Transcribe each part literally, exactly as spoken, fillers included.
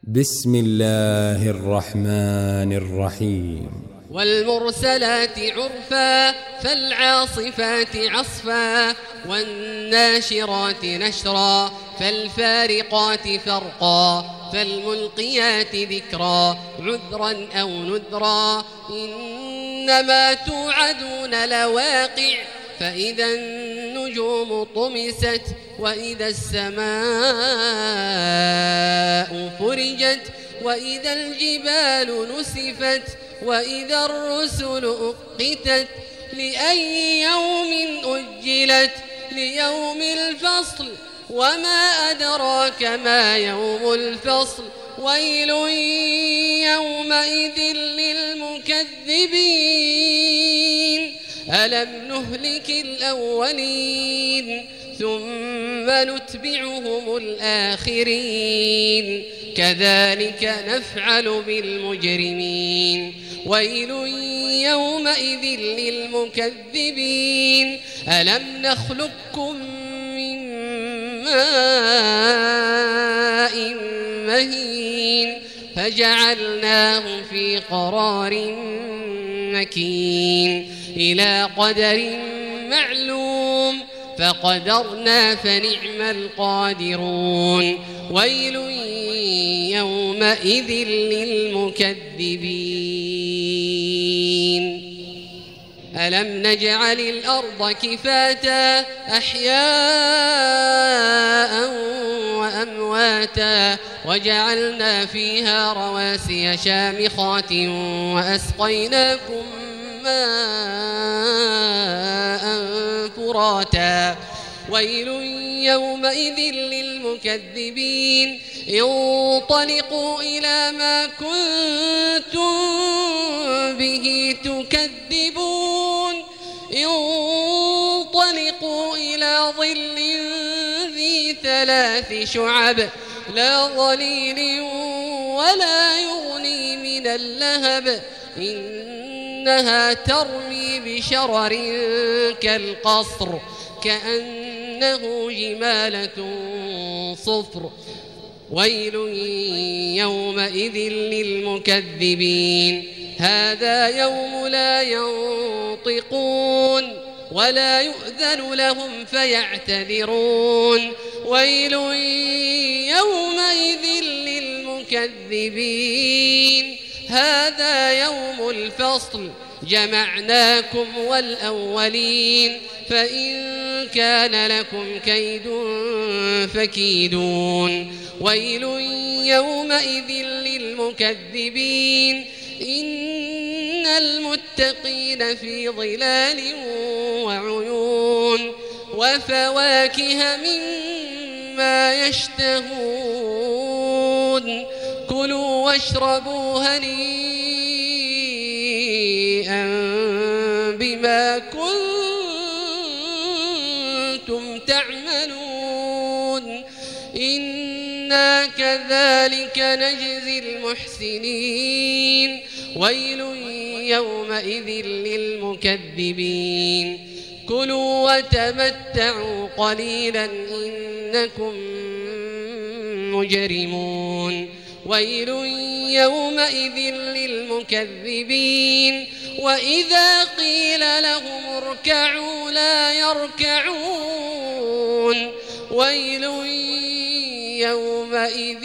بسم الله الرحمن الرحيم. والمرسلات عرفا فالعاصفات عصفا والناشرات نشرا فالفارقات فرقا فالملقيات ذكرا عذرا أو نذرا إنما توعدون لواقع فإذا النجوم طمست وإذا السماء فرجت وإذا الجبال نسفت وإذا الرسل أقتت لأي يوم أجلت ليوم الفصل وما أدراك ما يوم الفصل ويل يومئذ للمكذبين ألم نهلك الأولين ثم نتبعهم الآخرين كذلك نفعل بالمجرمين ويل يومئذ للمكذبين ألم نخلقكم من ماء مهين فجعلناه في قرار مكين إلى قدر معلوم فقدرنا فنعم القادرون ويل يومئذ للمكذبين ألم نجعل الأرض كفاتا أحياء وأمواتا وجعلنا فيها رواسي شامخات وأسقيناكم ماء فراتا ويل يومئذ للمكذبين انطلقوا إلى ما كنتم به تكذبون انطلقوا إلى ظل ذي ثلاث شعب لا ظليل ولا يغني من اللهب إنها ترمي بشرر كالقصر كأنه جمالة صفر ويل يومئذ للمكذبين هذا يوم لا ينطقون ولا يؤذن لهم فيعتذرون ويل يومئذ للمكذبين هذا يوم الفصل جمعناكم والأولين فإن كان لكم كيد فكيدون ويل يومئذ للمكذبين إن المتقين في ظلال وعيون وفواكه مما يشتهون كلوا واشربوا هنيئا بما كنتم تعملون إنا كذلك نجزي المحسنين ويل يومئذ للمكذبين كلوا وتمتعوا قليلا إنكم مجرمون ويل يومئذ للمكذبين وإذا قيل لهم اركعوا لا يركعون ويل يومئذ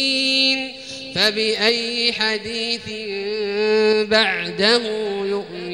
للمكذبين فبأي حديث بعده يؤمنون